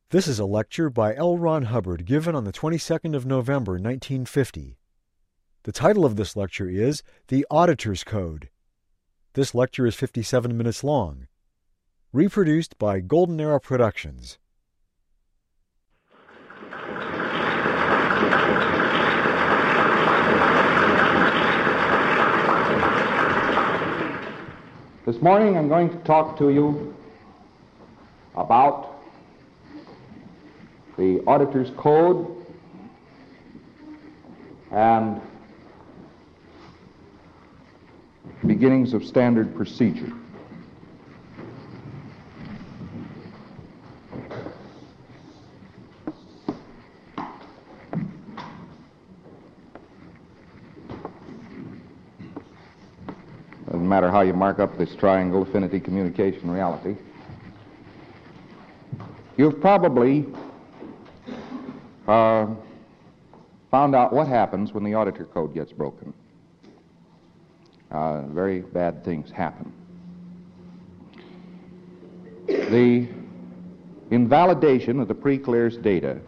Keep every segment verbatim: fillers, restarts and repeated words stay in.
This is a lecture by L. Ron Hubbard given on the twenty-second of November, nineteen fifty. The title of this lecture is The Auditor's Code. This lecture is fifty-seven minutes long. Reproduced by Golden Era Productions. This morning I'm going to talk to you about the Auditor's Code and beginnings of standard procedure. Doesn't matter how you mark up this triangle, affinity, communication, reality. You've probably uh, found out what happens when the auditor code gets broken. Uh, very bad things happen. The invalidation of the pre-clear's data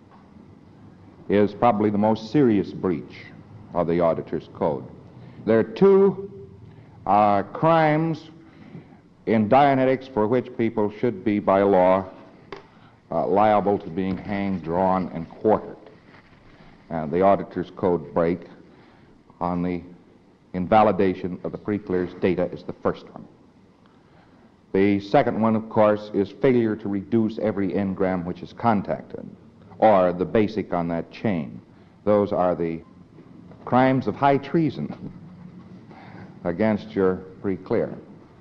is probably the most serious breach of the auditor's code. There are two uh, crimes in Dianetics for which people should be by law uh, liable to being hanged, drawn, and quartered. And the auditor's code break on the invalidation of the pre-clear's data is the first one. The second one, of course, is failure to reduce every engram which is contacted, or the basic on that chain. Those are the crimes of high treason against your pre-clear.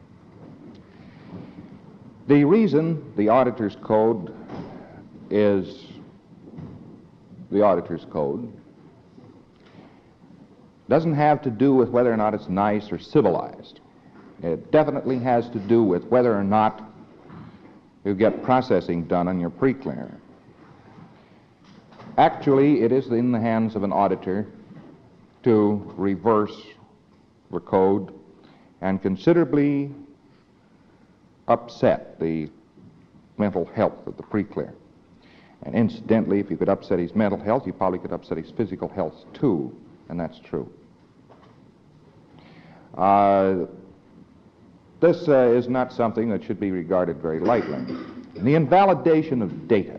The reason the auditor's code is the auditor's code doesn't have to do with whether or not it's nice or civilized. It definitely has to do with whether or not you get processing done on your pre-clear. Actually, it is in the hands of an auditor to reverse the code and considerably upset the mental health of the pre-clear. And incidentally, if you could upset his mental health, you probably could upset his physical health too, and that's true. Uh, this uh, is not something that should be regarded very lightly. The invalidation of data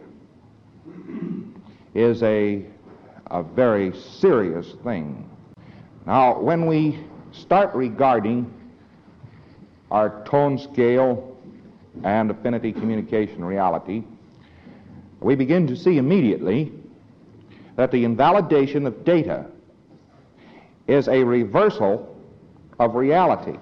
is a, a very serious thing. Now, when we start regarding our tone scale and affinity, communication, reality, we begin to see immediately that the invalidation of data is a reversal of reality.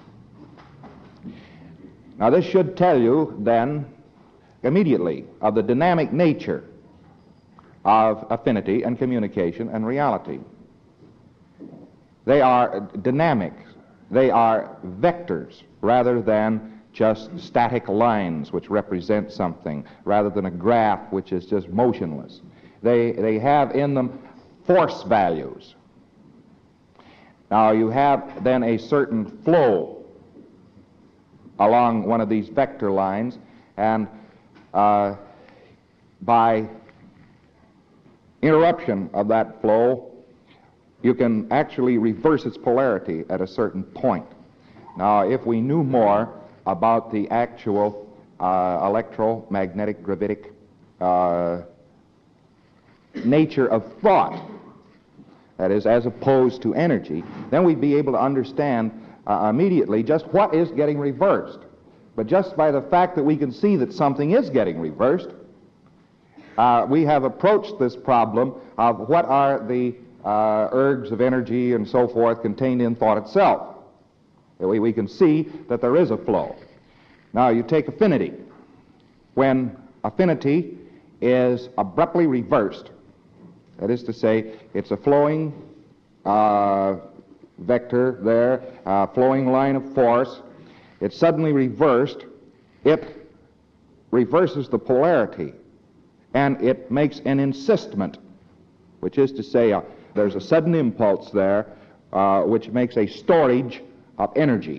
Now, this should tell you then immediately of the dynamic nature of affinity and communication and reality. They are dynamic. They are vectors rather than just static lines which represent something, rather than a graph which is just motionless. They, they have in them force values. Now, you have then a certain flow along one of these vector lines, and uh, by interruption of that flow, you can actually reverse its polarity at a certain point. Now, if we knew more about the actual uh, electromagnetic gravitic uh, nature of thought, that is, as opposed to energy, then we'd be able to understand uh, immediately just what is getting reversed. But just by the fact that we can see that something is getting reversed, uh, we have approached this problem of what are the uh, ergs of energy and so forth contained in thought itself. We, we can see that there is a flow. Now, you take affinity. When affinity is abruptly reversed, that is to say, it's a flowing uh, vector there, a flowing line of force. It's suddenly reversed. It reverses the polarity, and it makes an insistment, which is to say, uh, there's a sudden impulse there, uh, which makes a storage of energy.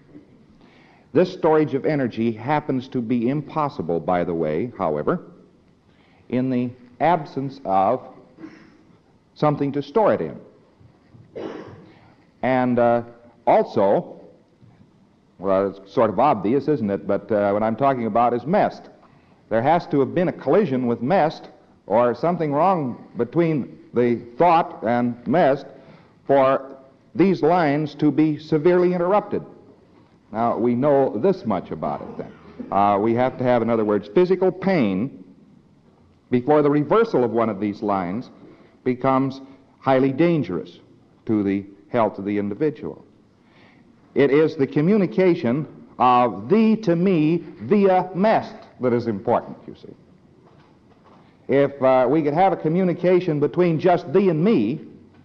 This storage of energy happens to be impossible, by the way, however, in the absence of something to store it in. And uh, also, well, it's sort of obvious, isn't it? But uh, what I'm talking about is mest. There has to have been a collision with mest or something wrong between the thought and mest for these lines to be severely interrupted. Now, we know this much about it then. Uh, we have to have, in other words, physical pain before the reversal of one of these lines becomes highly dangerous to the health of the individual. It is the communication of thee to me via mest that is important, you see. If uh, we could have a communication between just thee and me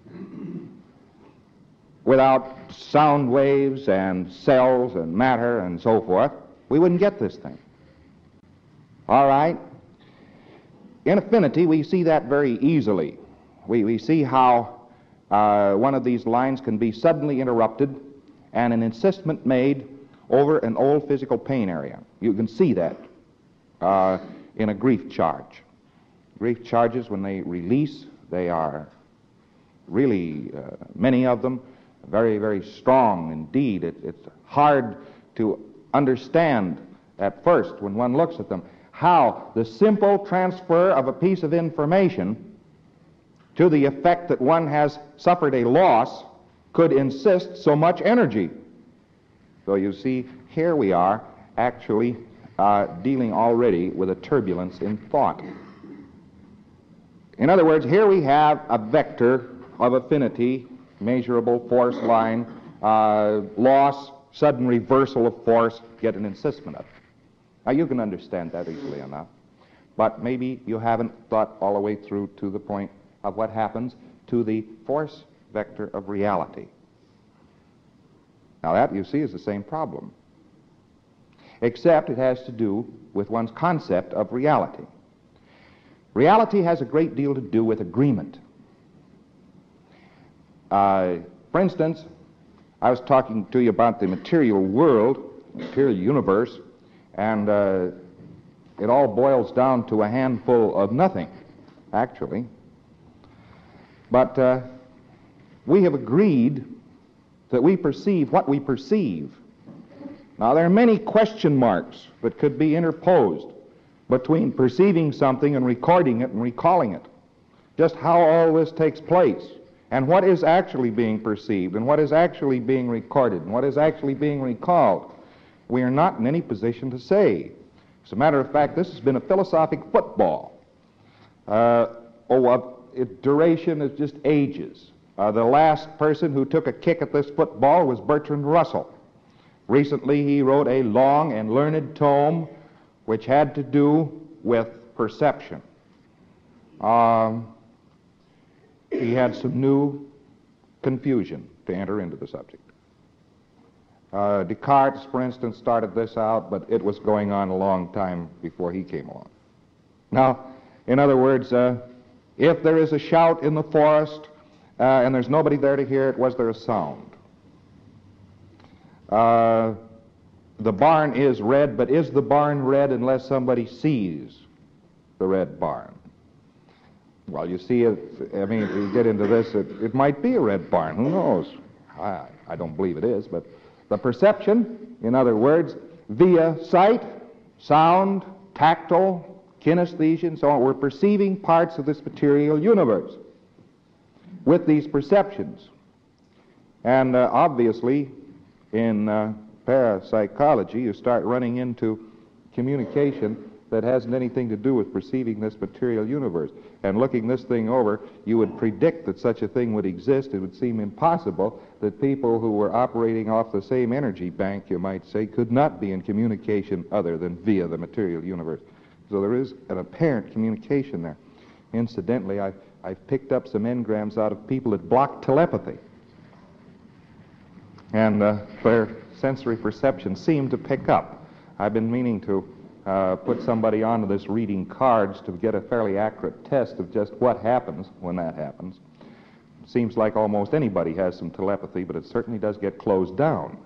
without sound waves and cells and matter and so forth, we wouldn't get this thing. All right? In affinity, we see that very easily. We, we see how uh, one of these lines can be suddenly interrupted and an insistment made over an old physical pain area. You can see that uh, in a grief charge. Grief charges, when they release, they are really, uh, many of them, very, very strong indeed. It, it's hard to understand at first when one looks at them how the simple transfer of a piece of information to the effect that one has suffered a loss could insist so much energy. So you see, here we are actually uh, dealing already with a turbulence in thought. In other words, here we have a vector of affinity, measurable force line, uh, loss, sudden reversal of force, get an insistment of it. Now you can understand that easily enough, but maybe you haven't thought all the way through to the point of what happens to the force vector of reality. Now that, you see, is the same problem, except it has to do with one's concept of reality. Reality has a great deal to do with agreement. Uh, for instance, I was talking to you about the material world, material universe, and uh, it all boils down to a handful of nothing, actually. But uh, we have agreed that we perceive what we perceive. Now, there are many question marks that could be interposed between perceiving something and recording it and recalling it. Just how all this takes place, and what is actually being perceived, and what is actually being recorded, and what is actually being recalled, we are not in any position to say. As a matter of fact, this has been a philosophic football. Uh, oh, uh, its duration is just ages. Uh, the last person who took a kick at this football was Bertrand Russell. Recently, he wrote a long and learned tome which had to do with perception. Um, he had some new confusion to enter into the subject. Uh, Descartes, for instance, started this out, but it was going on a long time before he came along. Now, in other words, uh, if there is a shout in the forest uh, and there's nobody there to hear it, was there a sound? Uh, the barn is red, but is the barn red unless somebody sees the red barn? Well, you see, it, I mean, if you get into this, it, it might be a red barn. Who knows? I, I don't believe it is, but the perception, in other words, via sight, sound, tactile, kinesthesia, and so on, we're perceiving parts of this material universe with these perceptions. And uh, obviously, in uh, parapsychology, you start running into communication that hasn't anything to do with perceiving this material universe. And looking this thing over, you would predict that such a thing would exist. It would seem impossible that people who were operating off the same energy bank, you might say, could not be in communication other than via the material universe. So there is an apparent communication there. Incidentally, I, I've picked up some engrams out of people that block telepathy. And uh, their sensory perception seemed to pick up. I've been meaning to uh, put somebody onto this reading cards to get a fairly accurate test of just what happens when that happens. Seems like almost anybody has some telepathy, but it certainly does get closed down.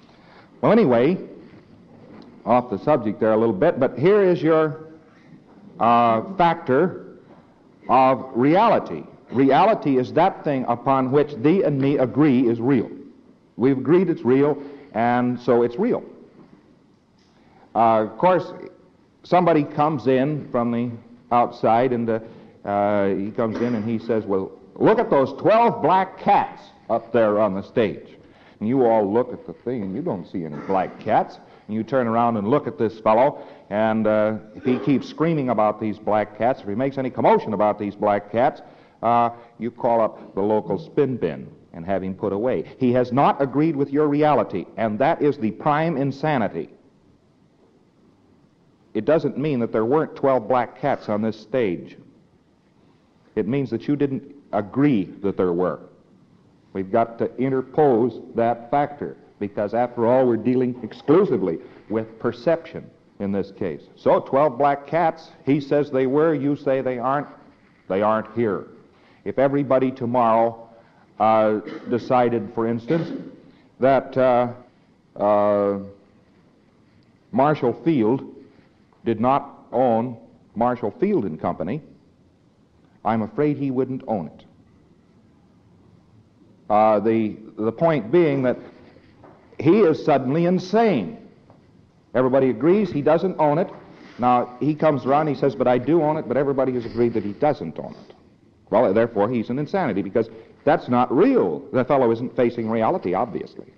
Well, anyway, off the subject there a little bit, but here is your uh, factor of reality. Reality is that thing upon which thee and me agree is real. We've agreed it's real, and so it's real. Uh, of course, somebody comes in from the outside, and uh, uh, he comes in and he says, well, look at those twelve black cats up there on the stage. And you all look at the thing, and you don't see any black cats. And you turn around and look at this fellow, and uh, if he keeps screaming about these black cats, if he makes any commotion about these black cats, uh, you call up the local spin bin and have him put away. He has not agreed with your reality, and that is the prime insanity. It doesn't mean that there weren't twelve black cats on this stage. It means that you didn't agree that there were. We've got to interpose that factor, because after all, we're dealing exclusively with perception in this case. So twelve black cats, he says they were, you say they aren't, they aren't here. If everybody tomorrow uh, decided, for instance, that uh, uh, Marshall Field did not own Marshall Field and Company, I'm afraid he wouldn't own it. Uh, the, the point being that he is suddenly insane. Everybody agrees he doesn't own it. Now, he comes around, he says, but I do own it, but everybody has agreed that he doesn't own it. Well, therefore, he's an insanity, because that's not real. The fellow isn't facing reality, obviously.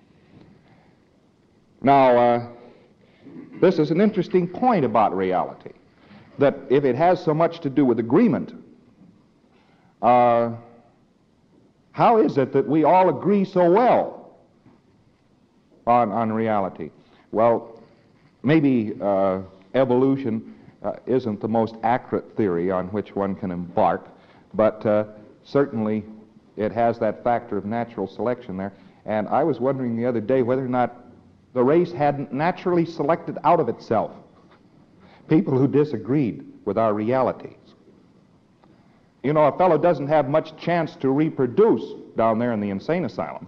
Now, uh, this is an interesting point about reality, that if it has so much to do with agreement, uh, how is it that we all agree so well on, on reality? Well, maybe uh, evolution uh, isn't the most accurate theory on which one can embark, but uh, certainly it has that factor of natural selection there. And I was wondering the other day whether or not the race hadn't naturally selected out of itself people who disagreed with our realities. You know, a fellow doesn't have much chance to reproduce down there in the insane asylum.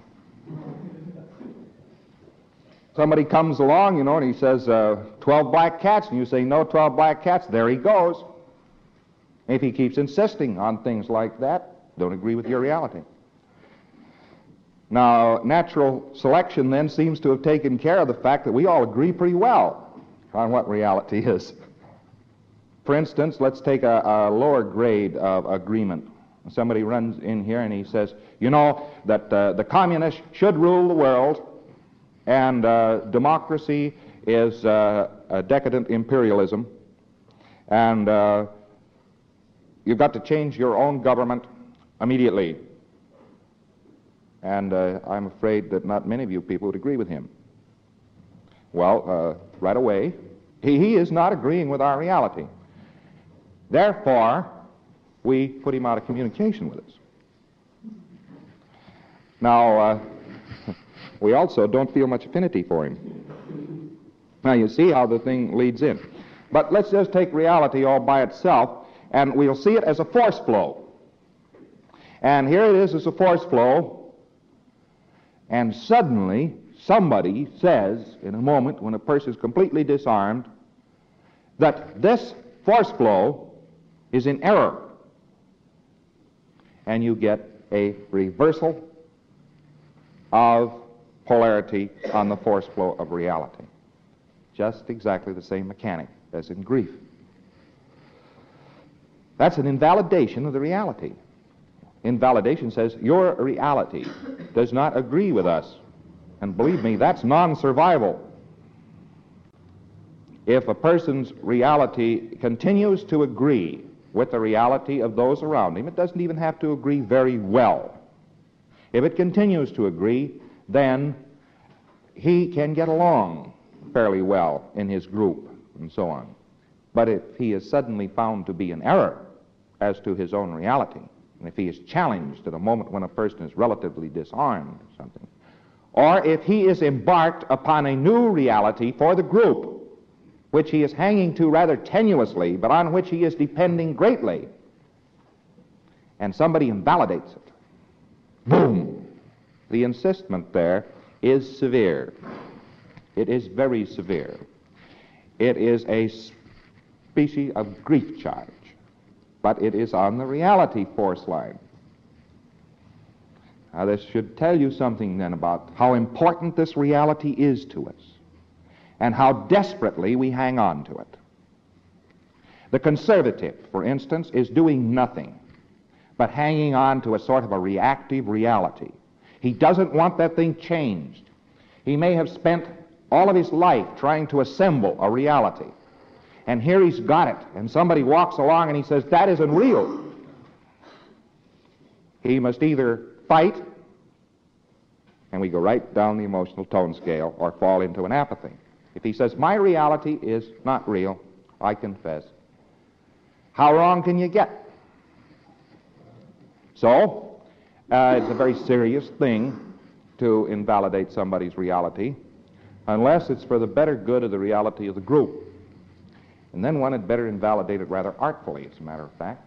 Somebody comes along, you know, and he says, uh, twelve black cats, and you say, no, twelve black cats, there he goes. If he keeps insisting on things like that, don't agree with your reality. Now, natural selection then seems to have taken care of the fact that we all agree pretty well on what reality is. For instance, let's take a, a lower grade of agreement. Somebody runs in here and he says, you know, that uh, the communists should rule the world, and uh, democracy is uh, a decadent imperialism, and uh, you've got to change your own government immediately. And uh, I'm afraid that not many of you people would agree with him. Well, uh, right away, he, he is not agreeing with our reality. Therefore, we put him out of communication with us. Now, uh, we also don't feel much affinity for him. Now, you see how the thing leads in. But let's just take reality all by itself, and we'll see it as a force flow. And here it is as a force flow, and suddenly somebody says, in a moment when a person is completely disarmed, that this force flow is in error. And you get a reversal of polarity on the force flow of reality. Just exactly the same mechanic as in grief. That's an invalidation of the reality. Invalidation says your reality does not agree with us. And believe me, that's non-survival. If a person's reality continues to agree with the reality of those around him, it doesn't even have to agree very well. If it continues to agree, then he can get along fairly well in his group and so on. But if he is suddenly found to be in error as to his own reality, and if he is challenged at a moment when a person is relatively disarmed or something, or if he is embarked upon a new reality for the group, which he is hanging to rather tenuously, but on which he is depending greatly, and somebody invalidates it, boom! The insistment there is severe. It is very severe. It is a species of grief charge, but it is on the reality force line. Now, this should tell you something then about how important this reality is to us and how desperately we hang on to it. The conservative, for instance, is doing nothing but hanging on to a sort of a reactive reality. He doesn't want that thing changed. He may have spent all of his life trying to assemble a reality, and here he's got it, and somebody walks along and he says, that isn't real. He must either fight, and we go right down the emotional tone scale, or fall into an apathy. If he says, my reality is not real, I confess, how wrong can you get? So, uh, it's a very serious thing to invalidate somebody's reality, unless it's for the better good of the reality of the group. And then one had better invalidate it rather artfully, as a matter of fact.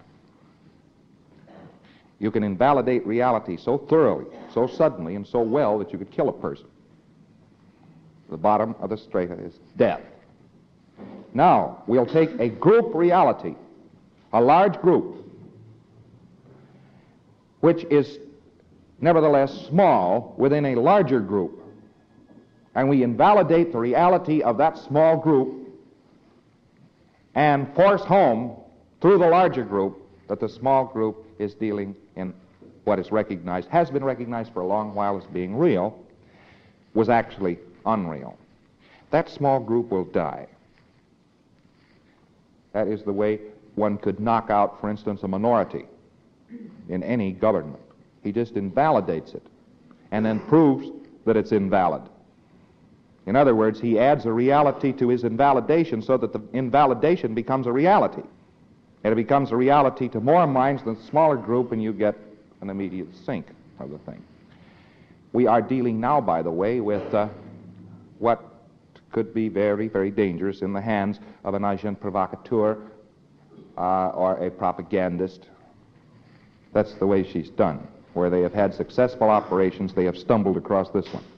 You can invalidate reality so thoroughly, so suddenly, and so well that you could kill a person. The bottom of the strata is death. Now, we'll take a group reality, a large group, which is nevertheless small within a larger group, and we invalidate the reality of that small group and force home through the larger group that the small group is dealing in what is recognized, has been recognized for a long while as being real, was actually unreal. That small group will die. That is the way one could knock out, for instance, a minority in any government. He just invalidates it and then proves that it's invalid. In other words, he adds a reality to his invalidation so that the invalidation becomes a reality. And it becomes a reality to more minds than the smaller group, and you get an immediate sink of the thing. We are dealing now, by the way, with uh, what could be very, very dangerous in the hands of an agent provocateur uh, or a propagandist. That's the way she's done. Where they have had successful operations, they have stumbled across this one.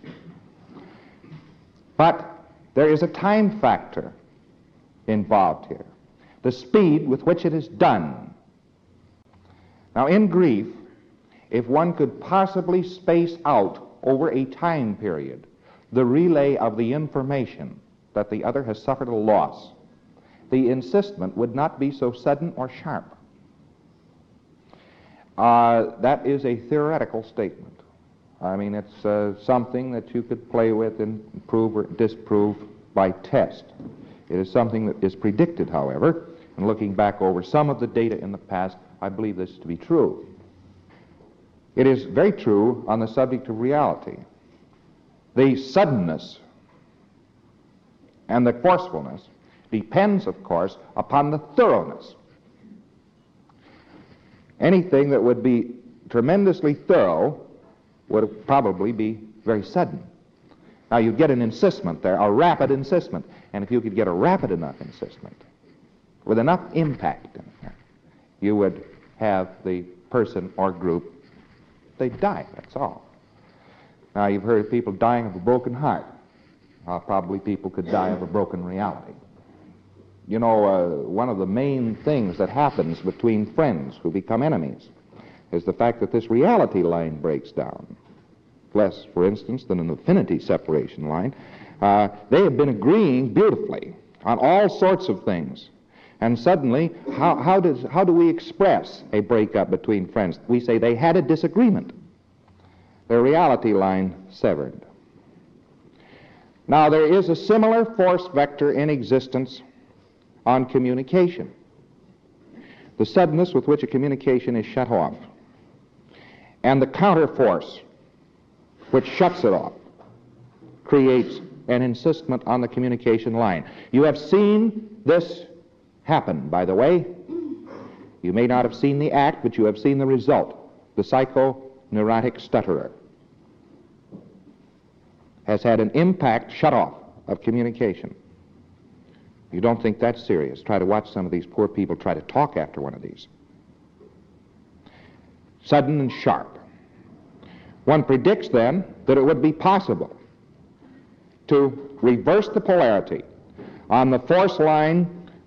But there is a time factor involved here. The speed with which it is done. Now, in grief, if one could possibly space out over a time period the relay of the information that the other has suffered a loss, the insistment would not be so sudden or sharp. Uh, that is a theoretical statement. I mean, it's uh, something that you could play with and prove or disprove by test. It is something that is predicted, however, and looking back over some of the data in the past, I believe this to be true. It is very true on the subject of reality. The suddenness and the forcefulness depends, of course, upon the thoroughness. Anything that would be tremendously thorough would probably be very sudden. Now, you'd get an insistment there, a rapid insistment. And if you could get a rapid enough insistment, with enough impact in it, you would have the person or group, they'd die, that's all. Now, you've heard of people dying of a broken heart. Uh, probably people could die of a broken reality. You know, uh, one of the main things that happens between friends who become enemies is the fact that this reality line breaks down. Less, for instance, than an affinity separation line. Uh, they have been agreeing beautifully on all sorts of things. And suddenly, how, how, does, how do we express a breakup between friends? We say they had a disagreement. Their reality line severed. Now, there is a similar force vector in existence on communication. The suddenness with which a communication is shut off, and the counterforce which shuts it off, creates an insistment on the communication line. You have seen this happen, by the way. You may not have seen the act, but you have seen the result. The psychoneurotic stutterer has had an impact shut off of communication. You don't think that's serious? Try to watch some of these poor people try to talk after one of these. Sudden and sharp. One predicts then that it would be possible to reverse the polarity on the force line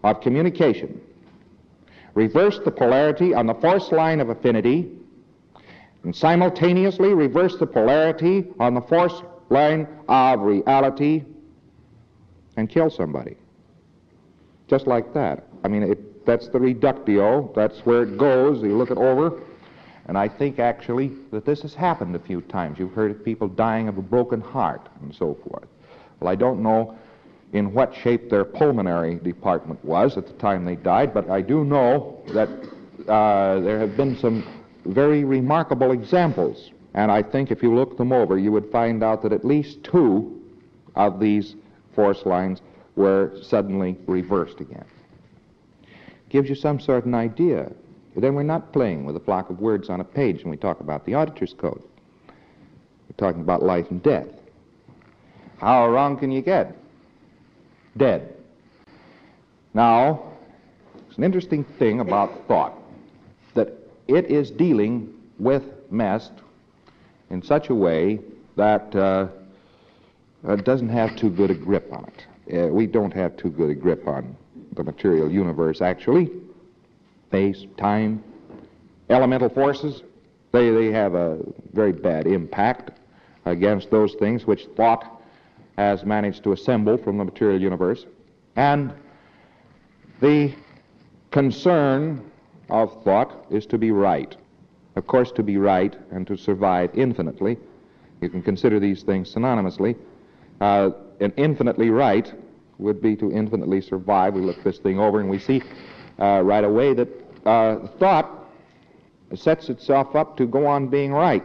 of communication, reverse the polarity on the force line of affinity, and simultaneously reverse the polarity on the force line of reality, and kill somebody. Just like that. I mean, it, that's the reductio. That's where it goes. You look it over. And I think, actually, that this has happened a few times. You've heard of people dying of a broken heart and so forth. Well, I don't know in what shape their pulmonary department was at the time they died, but I do know that uh, there have been some very remarkable examples. And I think if you look them over, you would find out that at least two of these force lines were suddenly reversed again. Gives you some sort of an idea. Then we're not playing with a flock of words on a page when we talk about the auditor's code. We're talking about life and death. How wrong can you get? Dead. Now, it's an interesting thing about thought, that it is dealing with mess in such a way that uh, it doesn't have too good a grip on it. Uh, we don't have too good a grip on the material universe, actually. Space, time, elemental forces, they, they have a very bad impact against those things which thought has managed to assemble from the material universe. And the concern of thought is to be right. Of course, to be right and to survive infinitely. You can consider these things synonymously. Uh, and infinitely right would be to infinitely survive. We look this thing over and we see uh, right away that uh, thought sets itself up to go on being right.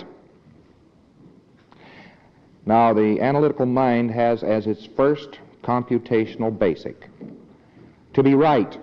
Now, the analytical mind has as its first computational basic to be right.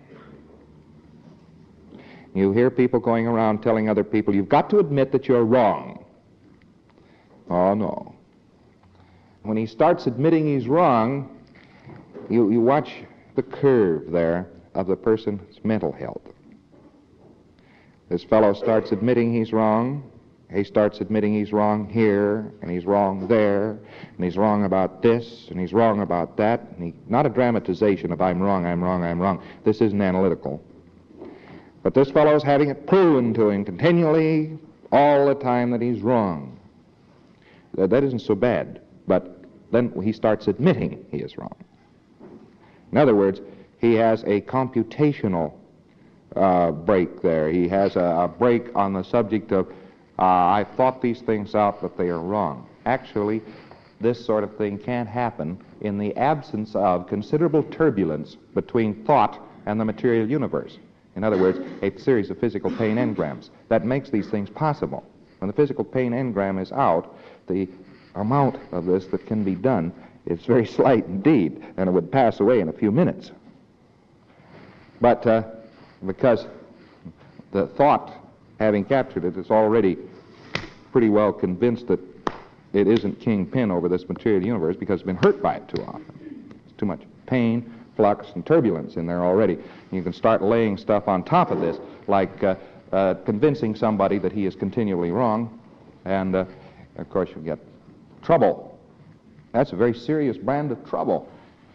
You hear people going around telling other people, you've got to admit that you're wrong. Oh, no. When he starts admitting he's wrong, you, you watch the curve there of the person's mental health. This fellow starts admitting he's wrong. He starts admitting he's wrong here, and he's wrong there, and he's wrong about this, and he's wrong about that. And he, not a dramatization of I'm wrong, I'm wrong, I'm wrong. This isn't analytical. But this fellow's having it proven to him continually all the time that he's wrong. That, that isn't so bad, but then he starts admitting he is wrong. In other words, he has a computational uh, break there. He has a, a break on the subject of, uh, I thought these things out, but they are wrong. Actually, this sort of thing can't happen in the absence of considerable turbulence between thought and the material universe. In other words, a series of physical pain engrams. That makes these things possible. When the physical pain engram is out, the amount of this that can be done is very slight indeed, and it would pass away in a few minutes. But uh, because the thought, having captured it, is already pretty well convinced that it isn't kingpin over this material universe because it's been hurt by it too often. There's too much pain, flux, and turbulence in there already. You can start laying stuff on top of this, like uh, uh, convincing somebody that he is continually wrong, and uh, of course you get trouble. That's a very serious brand of trouble.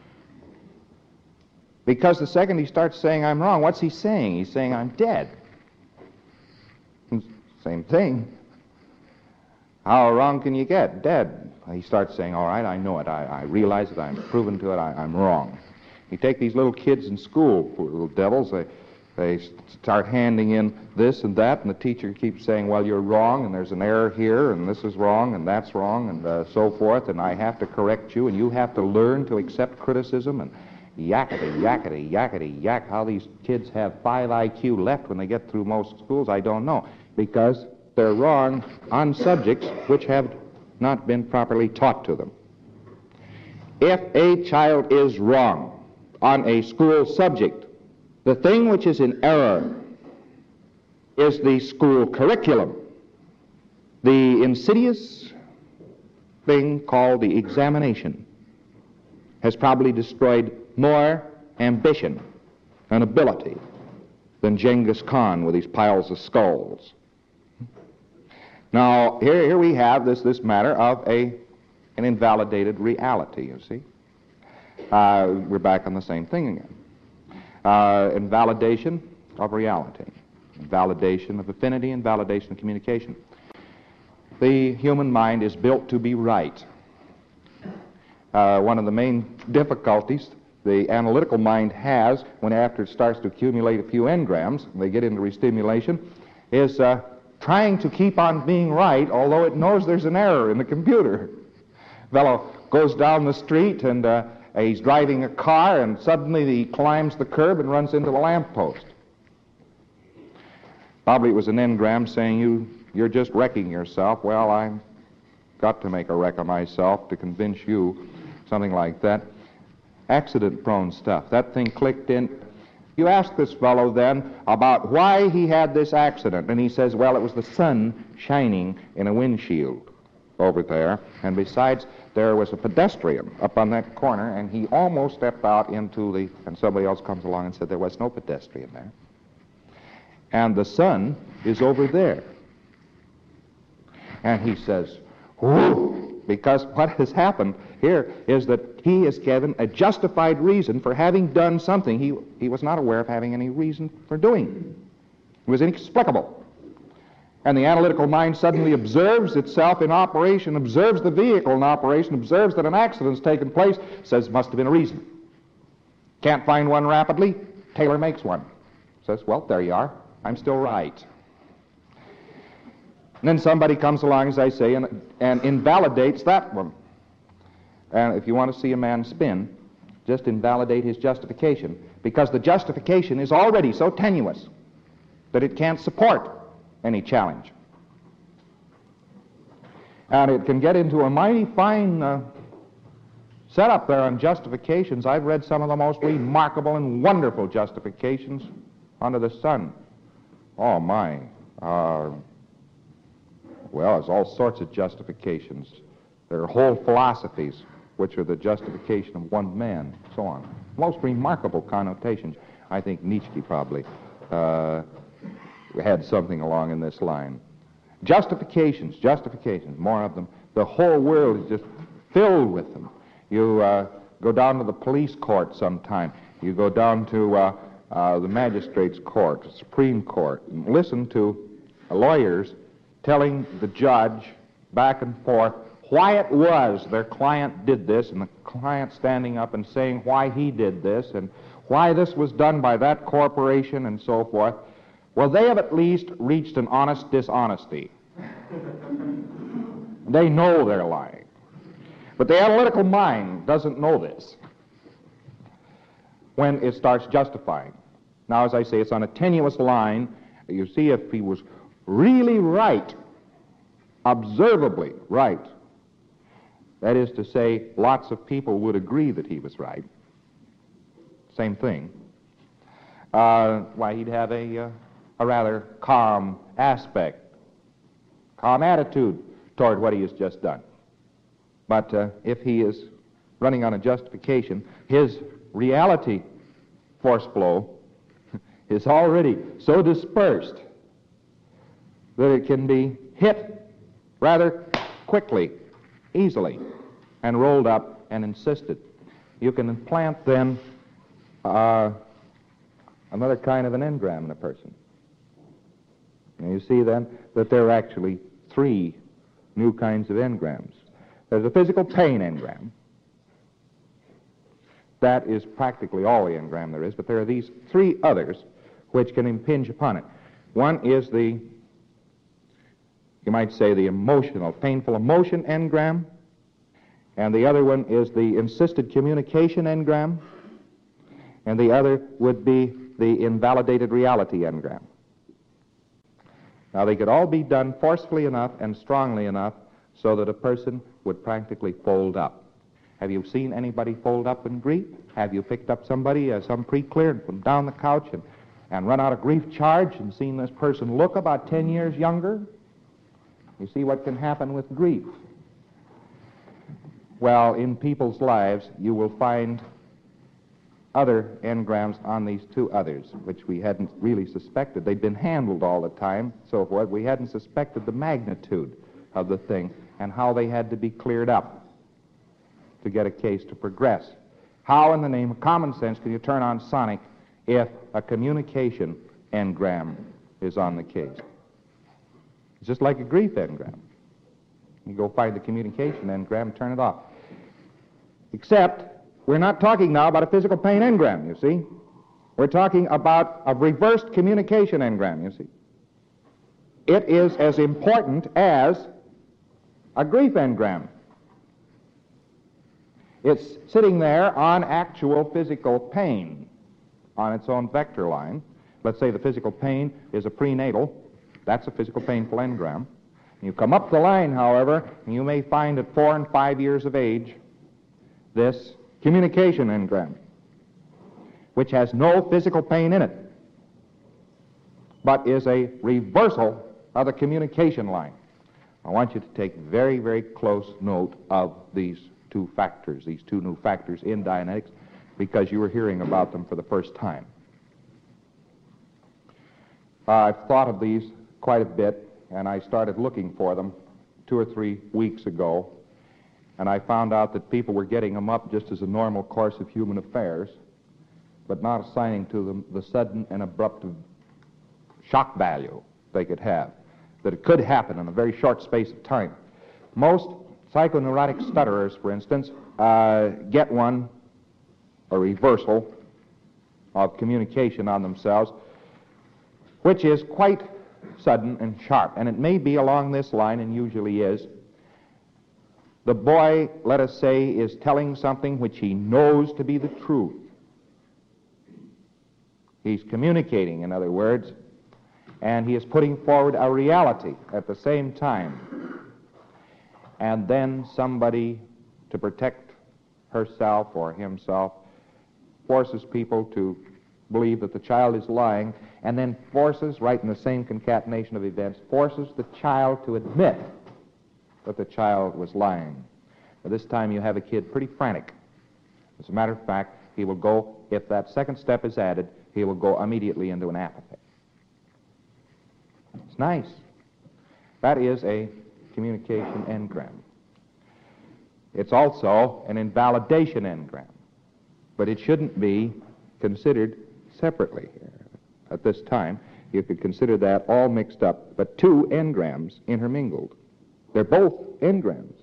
Because the second he starts saying I'm wrong, what's he saying? He's saying I'm dead. Same thing. How wrong can you get? Dead. He starts saying, all right, I know it. I, I realize it. I'm proven to it. I, I'm wrong. You take these little kids in school, poor little devils, they, they start handing in this and that, and the teacher keeps saying, well, you're wrong, and there's an error here, and this is wrong, and that's wrong, and uh, so forth, and I have to correct you, and you have to learn to accept criticism, and yakety, yakety, yakety, yak. How these kids have five I Q left when they get through most schools, I don't know, because they're wrong on subjects which have not been properly taught to them. If a child is wrong on a school subject, the thing which is in error is the school curriculum, the insidious thing called the examination has probably destroyed more ambition and ability than Genghis Khan with his piles of skulls. Now, here, here we have this, this matter of a, an invalidated reality, you see. Uh, we're back on the same thing again. Uh, invalidation of reality, invalidation of affinity, invalidation of communication. The human mind is built to be right. Uh, one of the main difficulties the analytical mind has when after it starts to accumulate a few engrams, they get into restimulation, is uh, trying to keep on being right, although it knows there's an error in the computer. Fellow goes down the street and uh, he's driving a car and suddenly he climbs the curb and runs into the lamppost. Probably it was an engram saying, you, you're just wrecking yourself. Well, I've got to make a wreck of myself to convince you, something like that. Accident-prone stuff. That thing clicked in. You ask this fellow then about why he had this accident, and he says, well, it was the sun shining in a windshield over there, and besides, there was a pedestrian up on that corner, and he almost stepped out into the, and somebody else comes along and said there was no pedestrian there. And the sun is over there. And he says, whoo, because what has happened here is that he is given a justified reason for having done something he, he was not aware of having any reason for doing. It was inexplicable. And the analytical mind suddenly observes itself in operation, observes the vehicle in operation, observes that an accident's taken place, says, must have been a reason. Can't find one rapidly, Taylor makes one. Says, well, there you are, I'm still right. And then somebody comes along, as I say, and, and invalidates that one. And if you want to see a man spin, just invalidate his justification, because the justification is already so tenuous that it can't support any challenge. And it can get into a mighty fine uh, setup there on justifications. I've read some of the most remarkable and wonderful justifications under the sun. Oh, my. Uh, well, there's all sorts of justifications. There are whole philosophies which are the justification of one man, so on. Most remarkable connotations. I think Nietzsche probably uh, had something along in this line. Justifications, justifications, more of them. The whole world is just filled with them. You uh, go down to the police court sometime. You go down to uh, uh, the magistrate's court, the Supreme Court, and listen to lawyers telling the judge back and forth why it was their client did this, and the client standing up and saying why he did this, and why this was done by that corporation, and so forth. Well, they have at least reached an honest dishonesty. They know they're lying. But the analytical mind doesn't know this when it starts justifying. Now, as I say, it's on a tenuous line. You see, if he was really right, observably right, that is to say, lots of people would agree that he was right. Same thing. Uh, why, he'd have a, uh, a rather calm aspect, calm attitude toward what he has just done. But uh, if he is running on a justification, his reality force flow is already so dispersed that it can be hit rather quickly, easily, and rolled up and insisted. You can implant then uh, another kind of an engram in a person. And you see then that there are actually three new kinds of engrams. There's a physical pain engram. That is practically all the engram there is, but there are these three others which can impinge upon it. One is the, you might say, the emotional, painful emotion engram, and the other one is the insisted communication engram, and the other would be the invalidated reality engram. Now, they could all be done forcefully enough and strongly enough so that a person would practically fold up. Have you seen anybody fold up in grief? Have you picked up somebody, uh, some pre-clear, and put them down the couch and, and run out a grief charge and seen this person look about ten years younger? You see what can happen with grief. Well, in people's lives, you will find other engrams on these two others, which we hadn't really suspected. They'd been handled all the time, so forth. We hadn't suspected the magnitude of the thing and how they had to be cleared up to get a case to progress. How, in the name of common sense, can you turn on Sonic if a communication engram is on the case. It's just like a grief engram. You go find the communication engram, turn it off. Except, we're not talking now about a physical pain engram, you see. We're talking about a reversed communication engram, you see. It is as important as a grief engram. It's sitting there on actual physical pain on its own vector line. Let's say the physical pain is a prenatal. That's a physical painful engram. You come up the line, however, and you may find at four and five years of age this communication engram, which has no physical pain in it, but is a reversal of the communication line. I want you to take very, very close note of these two factors, these two new factors in Dianetics, because you were hearing about them for the first time. Uh, I've thought of these quite a bit, and I started looking for them two or three weeks ago, and I found out that people were getting them up just as a normal course of human affairs, but not assigning to them the sudden and abrupt shock value they could have, that it could happen in a very short space of time. Most psychoneurotic stutterers, for instance, uh, get one, a reversal of communication on themselves, which is quite sudden and sharp. And it may be along this line, and usually is. The boy, let us say, is telling something which he knows to be the truth. He's communicating, in other words, and he is putting forward a reality at the same time. And then somebody, to protect herself or himself, forces people to believe that the child is lying, and then forces, right in the same concatenation of events, forces the child to admit that the child was lying. But this time you have a kid pretty frantic. As a matter of fact, he will go, if that second step is added, he will go immediately into an apathy. It's nice. That is a communication engram. It's also an invalidation engram, but it shouldn't be considered separately here. At this time, you could consider that all mixed up, but two engrams intermingled. They're both engrams.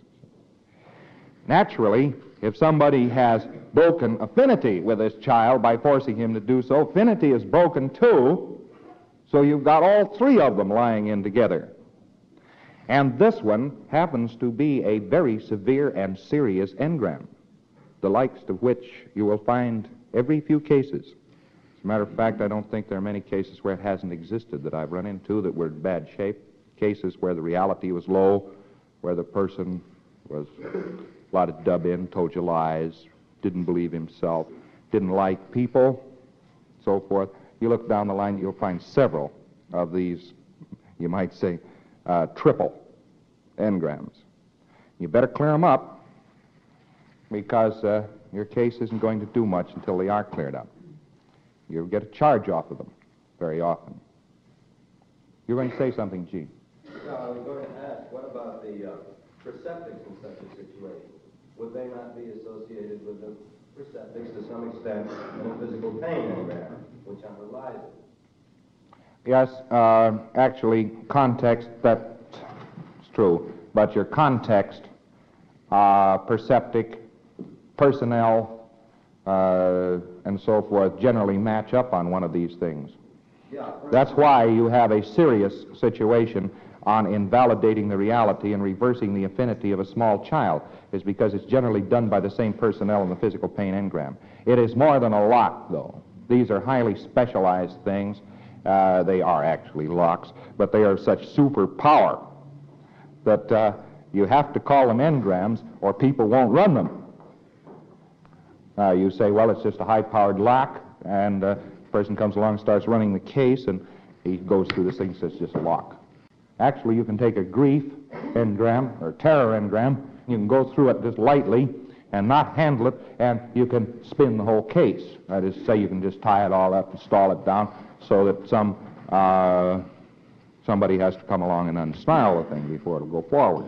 Naturally, if somebody has broken affinity with this child by forcing him to do so, affinity is broken too, so you've got all three of them lying in together. And this one happens to be a very severe and serious engram, the likes of which you will find every few cases. As a matter of fact, I don't think there are many cases where it hasn't existed that I've run into that were in bad shape, cases where the reality was low, where the person was a lot of dub-in, told you lies, didn't believe himself, didn't like people, so forth. You look down the line, you'll find several of these, you might say, uh, triple engrams. You better clear them up, because uh, your case isn't going to do much until they are cleared up. You'll get a charge off of them very often. You're going to say something, Gene. No, I was going to ask, what about the uh, perceptics in such a situation? Would they not be associated with the perceptics to some extent in a physical pain engram, which underlies it? Yes, uh, actually, context, that's true. But your context, uh, perceptic, personnel, uh, and so forth generally match up on one of these things. Yeah, That's why you have a serious situation on invalidating the reality and reversing the affinity of a small child, is because it's generally done by the same personnel in the physical pain engram. It is more than a lock, though. These are highly specialized things. Uh, they are actually locks, but they are such superpower that uh, you have to call them engrams or people won't run them. Uh, you say, well, it's just a high-powered lock, and uh, the person comes along and starts running the case, and he goes through this thing and says it's just a lock. Actually, you can take a grief engram or terror engram, you can go through it just lightly and not handle it, and you can spin the whole case. That is, say you can just tie it all up and stall it down so that some uh, somebody has to come along and unsnarl the thing before it'll go forward.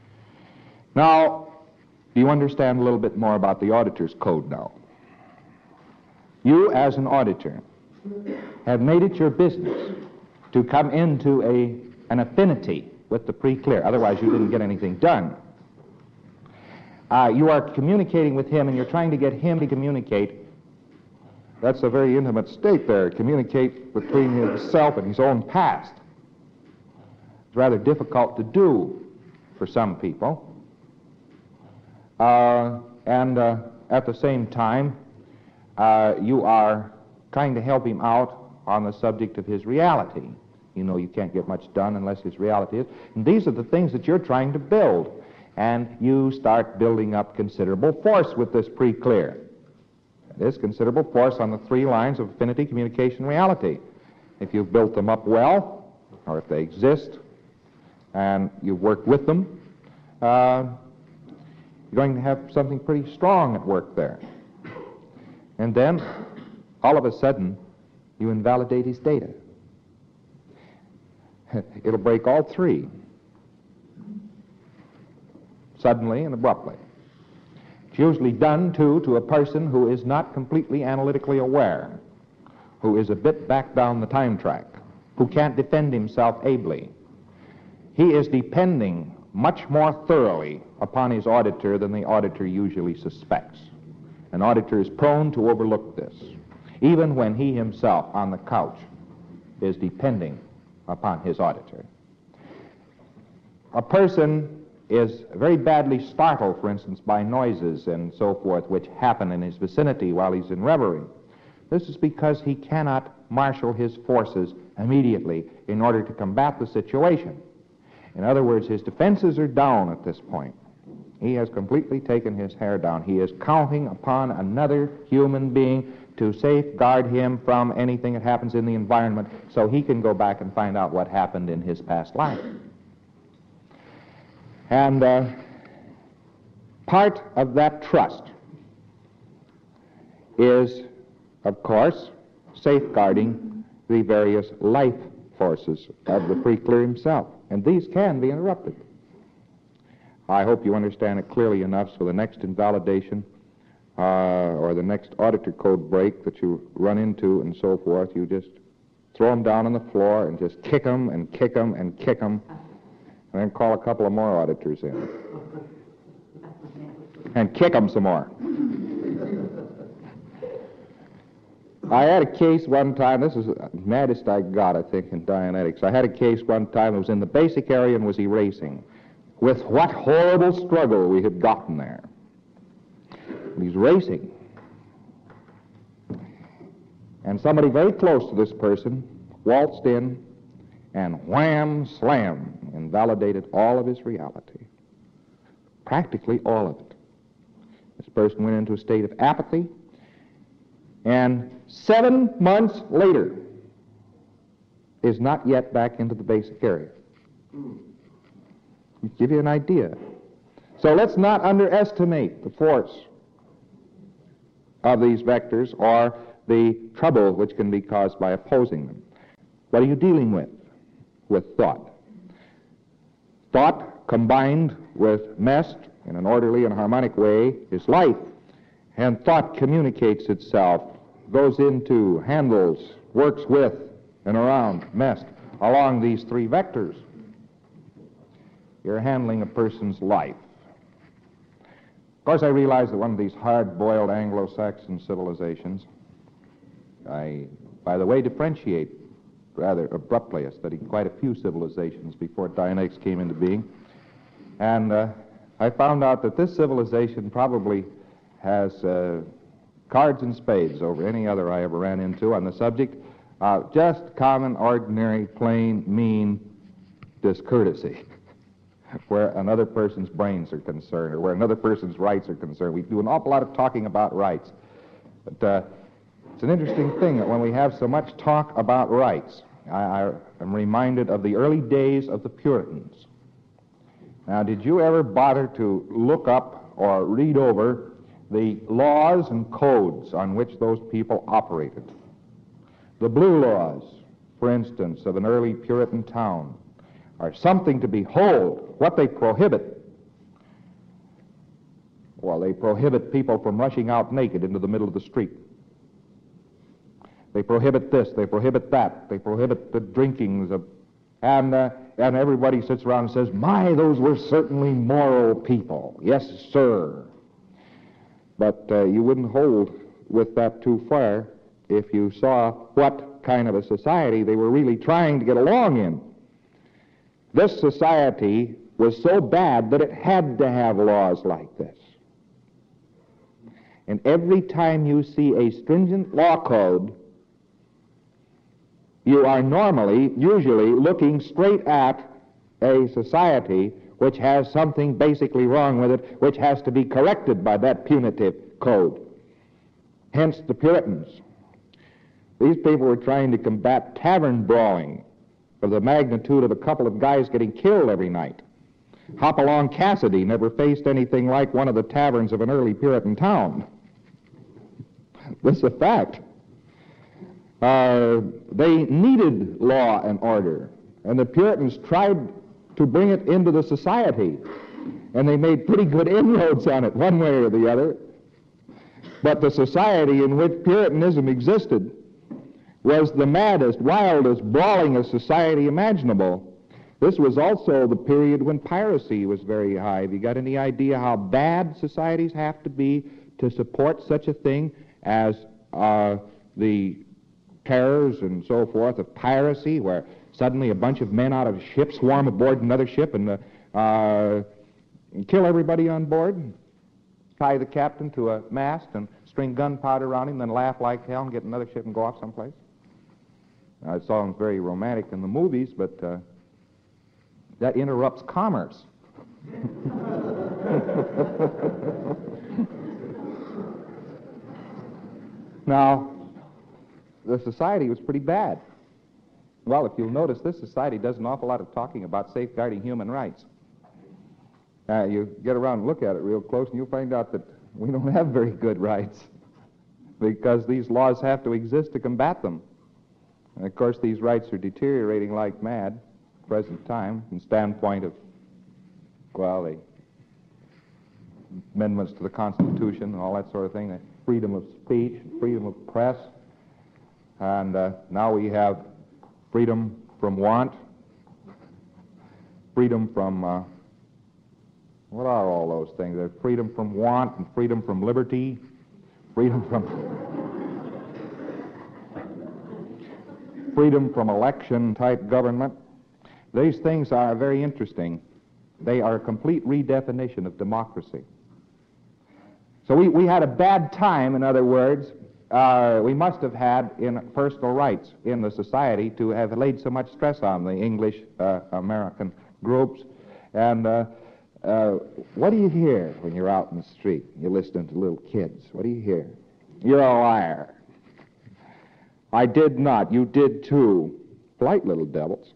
Now, do you understand a little bit more about the auditor's code now? You, as an auditor, have made it your business to come into a, an affinity with the pre-clear. Otherwise, you didn't get anything done. Uh, you are communicating with him, and you're trying to get him to communicate. That's a very intimate state there, communicate between himself and his own past. It's rather difficult to do for some people. Uh, and uh, at the same time, uh, you are trying to help him out on the subject of his reality. You know you can't get much done unless his reality is. And these are the things that you're trying to build. And you start building up considerable force with this pre-clear. This considerable force on the three lines of affinity, communication, reality. If you've built them up well, or if they exist, and you've worked with them, uh, you're going to have something pretty strong at work there. And then, all of a sudden, you invalidate his data. It'll break all three. Suddenly and abruptly. It's usually done, too, to a person who is not completely analytically aware, who is a bit back down the time track, who can't defend himself ably. He is depending much more thoroughly upon his auditor than the auditor usually suspects. An auditor is prone to overlook this, even when he himself, on the couch, is depending upon his auditor. A person is very badly startled, for instance, by noises and so forth which happen in his vicinity while he's in reverie. This is because he cannot marshal his forces immediately in order to combat the situation. In other words, his defenses are down at this point. He has completely taken his hair down. He is counting upon another human being to safeguard him from anything that happens in the environment so he can go back and find out what happened in his past life. And uh, part of that trust is, of course, safeguarding the various life forces of the pre-clear himself. And these can be interrupted. I hope you understand it clearly enough so the next invalidation uh, or the next auditor code break that you run into and so forth, you just throw them down on the floor and just kick them and kick them and kick them. And then call a couple of more auditors in. And kick them some more. I had a case one time, this is the maddest I got, I think, in Dianetics. I had a case one time that was in the basic area and was erasing. With what horrible struggle we had gotten there. And he's racing. And somebody very close to this person waltzed in and wham, slam, invalidated all of his reality. Practically all of it. This person went into a state of apathy, and seven months later is not yet back into the basic area. To give you an idea. So let's not underestimate the force of these vectors or the trouble which can be caused by opposing them. What are you dealing with? With thought. Thought combined with mest in an orderly and harmonic way is life. And thought communicates itself, goes into, handles, works with, and around mest along these three vectors. You're handling a person's life. Of course, I realize that one of these hard-boiled Anglo-Saxon civilizations, I, by the way, differentiate rather abruptly. I studied quite a few civilizations before Dianetics came into being. And uh, I found out that this civilization probably has uh, cards and spades over any other I ever ran into on the subject. Uh, just common, ordinary, plain, mean discourtesy. Where another person's brains are concerned, or where another person's rights are concerned. We do an awful lot of talking about rights. But uh, it's an interesting thing that when we have so much talk about rights, I, I am reminded of the early days of the Puritans. Now, did you ever bother to look up or read over the laws and codes on which those people operated? The blue laws, for instance, of an early Puritan town, are something to behold. What they prohibit, well, they prohibit people from rushing out naked into the middle of the street. They prohibit this, they prohibit that, they prohibit the drinkings of, and, uh, and everybody sits around and says, my, those were certainly moral people. Yes, sir. But uh, you wouldn't hold with that too far if you saw what kind of a society they were really trying to get along in. This society was so bad that it had to have laws like this. And every time you see a stringent law code, you are normally, usually, looking straight at a society which has something basically wrong with it, which has to be corrected by that punitive code. Hence the Puritans. These people were trying to combat tavern brawling of the magnitude of a couple of guys getting killed every night. Hopalong Cassidy never faced anything like one of the taverns of an early Puritan town. This is a fact. Uh, they needed law and order, and the Puritans tried to bring it into the society, and they made pretty good inroads on it one way or the other. But the society in which Puritanism existed was the maddest, wildest, brawlingest society imaginable. This was also the period when piracy was very high. Have you got any idea how bad societies have to be to support such a thing as uh, the terrors and so forth of piracy, where suddenly a bunch of men out of a ship swarm aboard another ship and, uh, uh, and kill everybody on board, and tie the captain to a mast and string gunpowder around him, then laugh like hell and get another ship and go off someplace? Now, it sounds very romantic in the movies, but uh, that interrupts commerce. Now, the society was pretty bad. Well, if you'll notice, this society does an awful lot of talking about safeguarding human rights. Uh, you get around and look at it real close, and you'll find out that we don't have very good rights, because these laws have to exist to combat them. And of course, these rights are deteriorating like mad at the present time from the standpoint of, well, the amendments to the Constitution and all that sort of thing, the freedom of speech, freedom of press, and uh, now we have freedom from want, freedom from, uh, what are all those things? There's freedom from want and freedom from liberty, freedom from freedom from election-type government. These things are very interesting. They are a complete redefinition of democracy. So we, we had a bad time, in other words, uh, we must have had in personal rights in the society to have laid so much stress on the English uh, American groups. And uh, uh, what do you hear when you're out in the street? You're listening to little kids. What do you hear? You're a liar. I did not. You did too. Polite little devils.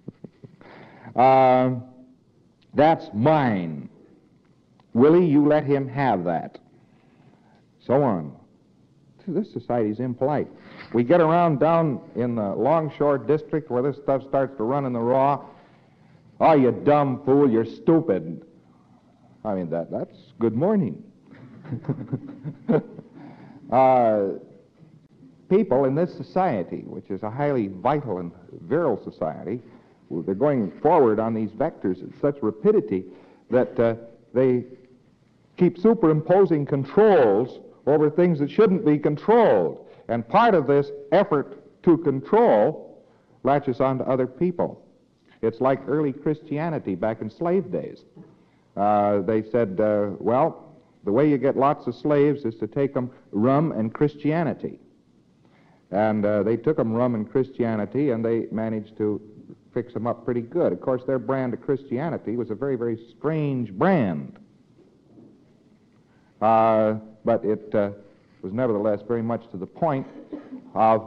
uh, that's mine. Willie, you let him have that. So on. This society's impolite. We get around down in the Longshore district where this stuff starts to run in the raw. Oh, you dumb fool, you're stupid. I mean, that that's good morning. uh, people in this society, which is a highly vital and virile society, they're going forward on these vectors at such rapidity that uh, they keep superimposing controls over things that shouldn't be controlled. And part of this effort to control latches on to other people. It's like early Christianity back in slave days. Uh, they said, uh, well, the way you get lots of slaves is to take them rum and Christianity. And uh, they took them rum and Christianity, and they managed to fix them up pretty good. Of course, their brand of Christianity was a very, very strange brand. Uh, but it uh, was nevertheless very much to the point of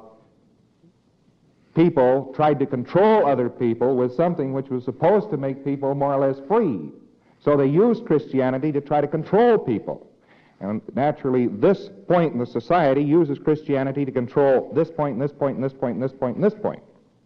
people tried to control other people with something which was supposed to make people more or less free. So they used Christianity to try to control people. And naturally, this point in the society uses Christianity to control this point, and this point, and this point, and this point, and this point.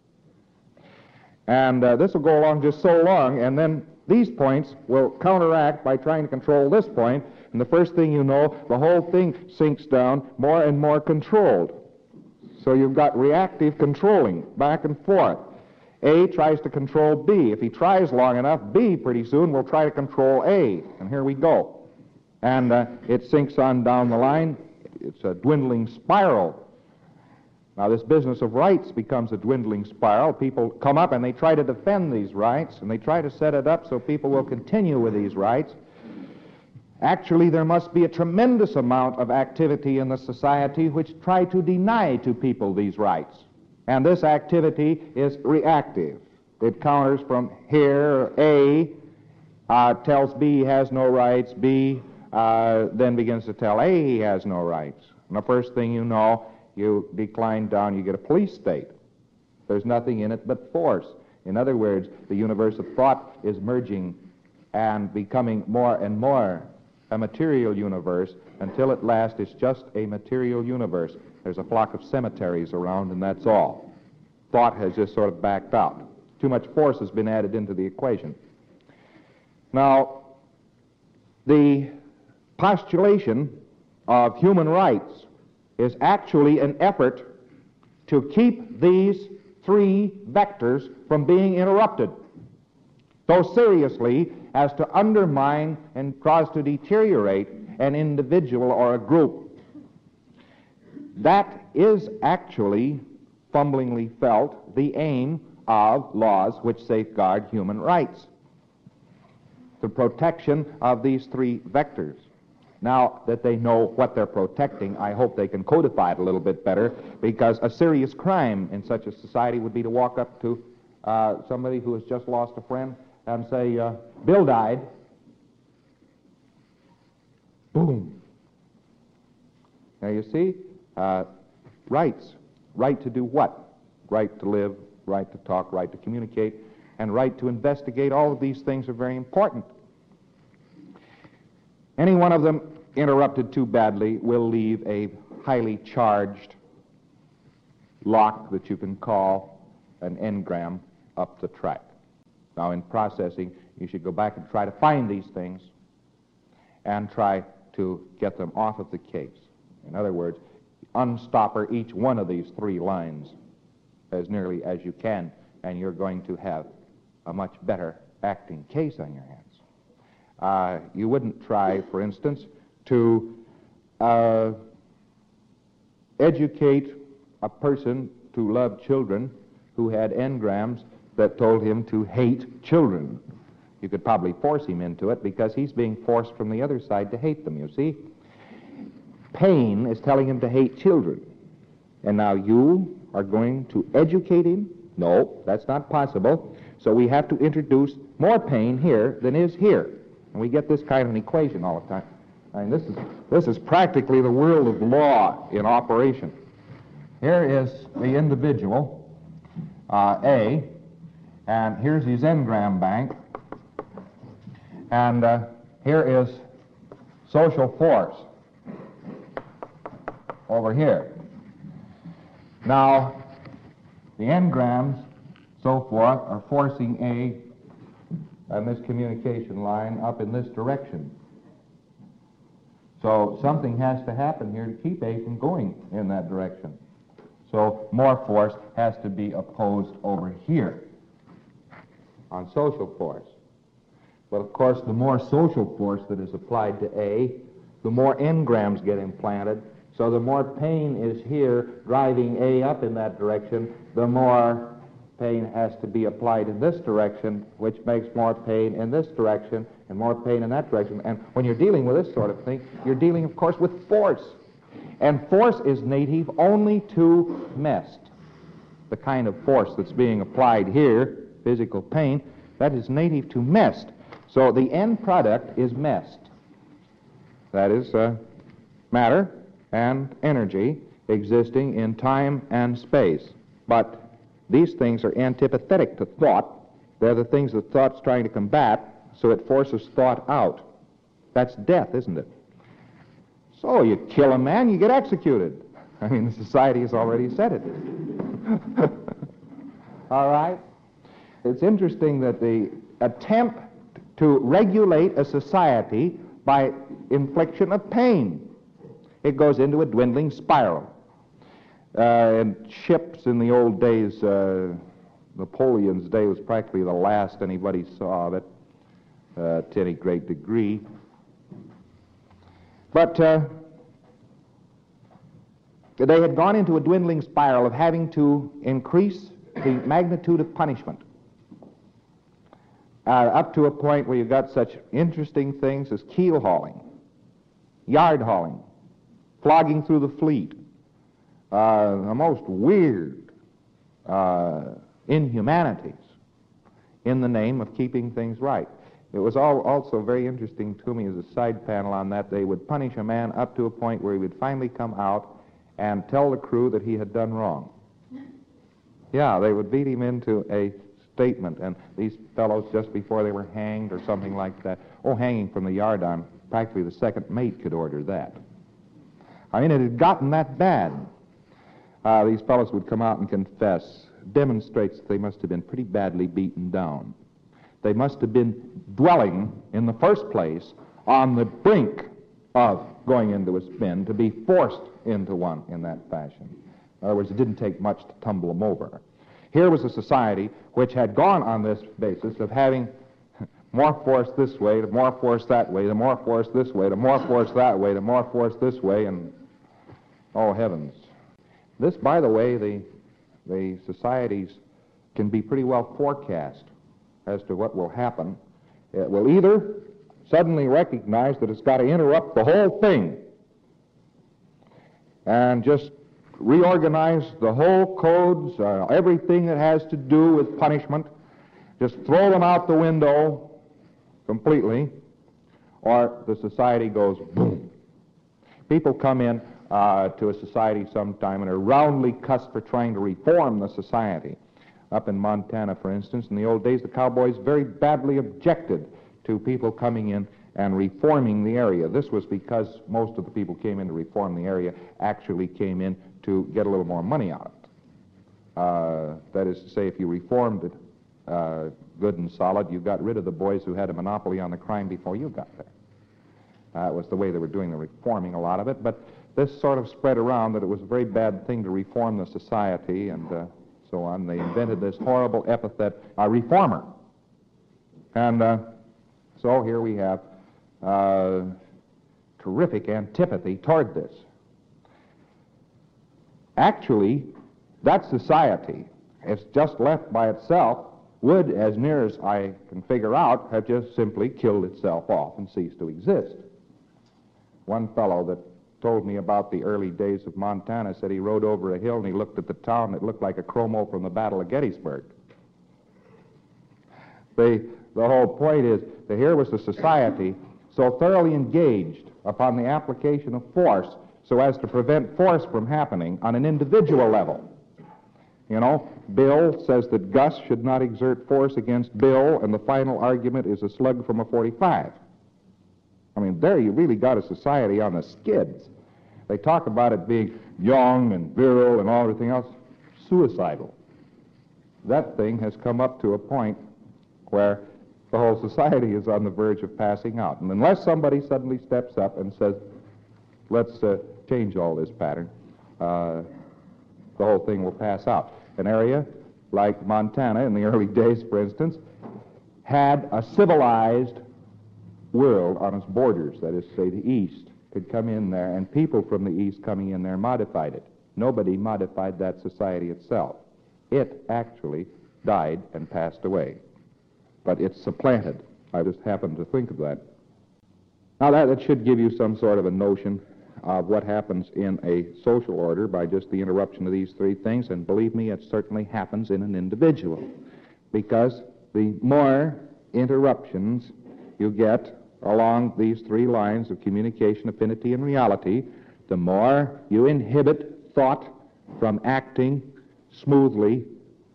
And uh, this will go along just so long, and then these points will counteract by trying to control this point, and the first thing you know, the whole thing sinks down more and more controlled. So you've got reactive controlling, back and forth. A tries to control B. If he tries long enough, B pretty soon will try to control A. And here we go. And uh, it sinks on down the line. It's a dwindling spiral. Now, this business of rights becomes a dwindling spiral. People come up and they try to defend these rights, and they try to set it up so people will continue with these rights. Actually, there must be a tremendous amount of activity in the society which try to deny to people these rights. And this activity is reactive. It counters from here. A uh, tells B he has no rights. B uh, then begins to tell A he has no rights. And the first thing you know, you decline down, you get a police state. There's nothing in it but force. In other words, the universe of thought is merging and becoming more and more a material universe until at last it's just a material universe. There's a flock of cemeteries around, and that's all. Thought has just sort of backed out. Too much force has been added into the equation. Now, the postulation of human rights is actually an effort to keep these three vectors from being interrupted so seriously as to undermine and cause to deteriorate an individual or a group. That is actually, fumblingly felt, the aim of laws which safeguard human rights. The protection of these three vectors. Now that they know what they're protecting, I hope they can codify it a little bit better, because a serious crime in such a society would be to walk up to uh, somebody who has just lost a friend and say, uh, Bill died. Boom. Now you see, uh, rights. Right to do what? Right to live, right to talk, right to communicate, and right to investigate. All of these things are very important. Any one of them interrupted too badly will leave a highly charged lock that you can call an engram up the track. Now, in processing, you should go back and try to find these things and try to get them off of the case. In other words, unstopper each one of these three lines as nearly as you can, and you're going to have a much better acting case on your hands. Uh, you wouldn't try, for instance, to uh, educate a person to love children who had engrams that told him to hate children. You could probably force him into it because he's being forced from the other side to hate them, you see. Pain is telling him to hate children. And now you are going to educate him? No, that's not possible. So we have to introduce more pain here than is here. And we get this kind of an equation all the time. I mean, this is, this is practically the world of law in operation. Here is the individual, uh, A, and here's his engram bank, and uh, here is social force over here. Now, the engrams, so forth, are forcing A and this communication line up in this direction. So something has to happen here to keep A from going in that direction. So more force has to be opposed over here on social force. But of course, the more social force that is applied to A, the more engrams get implanted. So the more pain is here driving A up in that direction, the more pain has to be applied in this direction, which makes more pain in this direction and more pain in that direction. And when you're dealing with this sort of thing, you're dealing, of course, with force. And force is native only to mest. The kind of force that's being applied here, physical pain, that is native to mest. So the end product is mest. That is uh, matter and energy existing in time and space. But these things are antipathetic to thought. They're the things that thought's trying to combat, so it forces thought out. That's death, isn't it? So you kill a man, you get executed. I mean, the society has already said it. All right? It's interesting that the attempt to regulate a society by infliction of pain, it goes into a dwindling spiral. Uh, and ships in the old days, uh, Napoleon's day was practically the last anybody saw of it uh, to any great degree. But uh, they had gone into a dwindling spiral of having to increase the magnitude of punishment uh, up to a point where you got such interesting things as keel hauling, yard hauling, flogging through the fleet, uh, the most weird uh, inhumanities in the name of keeping things right. It was all also very interesting to me as a side panel on that. They would punish a man up to a point where he would finally come out and tell the crew that he had done wrong. Yeah, they would beat him into a statement, and these fellows, just before they were hanged or something like that, oh, hanging from the yard on, practically the second mate could order that. I mean, it had gotten that bad. Uh, these fellows would come out and confess. Demonstrates that they must have been pretty badly beaten down. They must have been dwelling, in the first place, on the brink of going into a spin to be forced into one in that fashion. In other words, it didn't take much to tumble them over. Here was a society which had gone on this basis of having more force this way, the more force that way, the more force this way, the more force that way, the more force this way, and oh heavens. This, by the way, the, the societies can be pretty well forecast as to what will happen. It will either suddenly recognize that it's got to interrupt the whole thing and just reorganize the whole codes, uh, everything that has to do with punishment, just throw them out the window completely, or the society goes boom. People come in uh, to a society sometime and are roundly cussed for trying to reform the society. Up in Montana, for instance, in the old days, the cowboys very badly objected to people coming in and reforming the area. This was because most of the people who came in to reform the area actually came in to get a little more money out of it. Uh, that is to say, if you reformed it uh, good and solid, you got rid of the boys who had a monopoly on the crime before you got there. That uh, was the way they were doing the reforming, a lot of it. But this sort of spread around that it was a very bad thing to reform the society and uh, so on. They invented this horrible epithet, a reformer. And uh, so here we have uh, terrific antipathy toward this. Actually, that society, if just left by itself, would, as near as I can figure out, have just simply killed itself off and ceased to exist. One fellow that told me about the early days of Montana said he rode over a hill and he looked at the town. It looked like a chromo from the Battle of Gettysburg. The, the whole point is that here was a society so thoroughly engaged upon the application of force so as to prevent force from happening on an individual level. You know, Bill says that Gus should not exert force against Bill, and the final argument is a slug from a forty-five. I mean, there you really got a society on the skids. They talk about it being young and virile and all everything else. Suicidal. That thing has come up to a point where the whole society is on the verge of passing out. And unless somebody suddenly steps up and says, let's uh, change all this pattern, uh, the whole thing will pass out. An area like Montana in the early days, for instance, had a civilized world on its borders, that is to say the East, could come in there, and people from the East coming in there modified it. Nobody modified that society itself. It actually died and passed away. But it's supplanted. I just happened to think of that. Now that, that should give you some sort of a notion of what happens in a social order by just the interruption of these three things, and believe me, it certainly happens in an individual, because the more interruptions you get along these three lines of communication, affinity, and reality, the more you inhibit thought from acting smoothly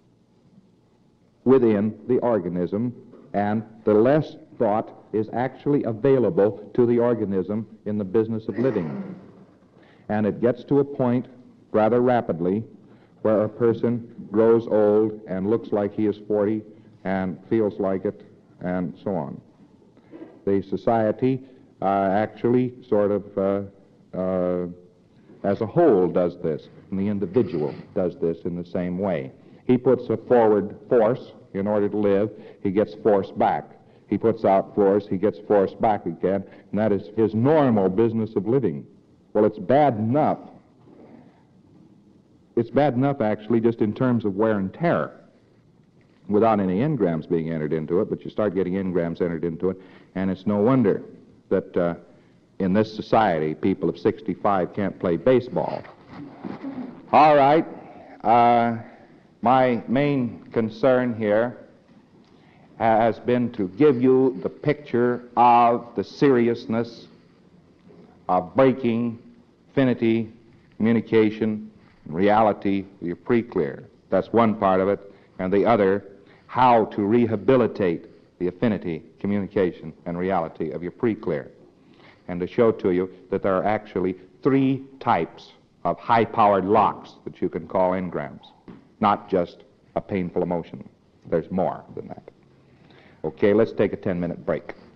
within the organism, and the less thought is actually available to the organism in the business of living. And it gets to a point rather rapidly where a person grows old and looks like he is forty and feels like it and so on. The society uh, actually sort of uh, uh, as a whole does this, and the individual does this in the same way. He puts a forward force in order to live, he gets force back. He puts out force, he gets force back again, and that is his normal business of living. Well, it's bad enough. It's bad enough, actually, just in terms of wear and tear, without any engrams being entered into it, but you start getting engrams entered into it, and it's no wonder that uh, in this society, people of sixty-five can't play baseball. All right. Uh, my main concern here has been to give you the picture of the seriousness of breaking affinity, communication, and reality of your pre-clear. That's one part of it. And the other, how to rehabilitate the affinity, communication, and reality of your pre-clear. And to show to you that there are actually three types of high-powered locks that you can call engrams, not just a painful emotion. There's more than that. Okay, let's take a ten-minute break.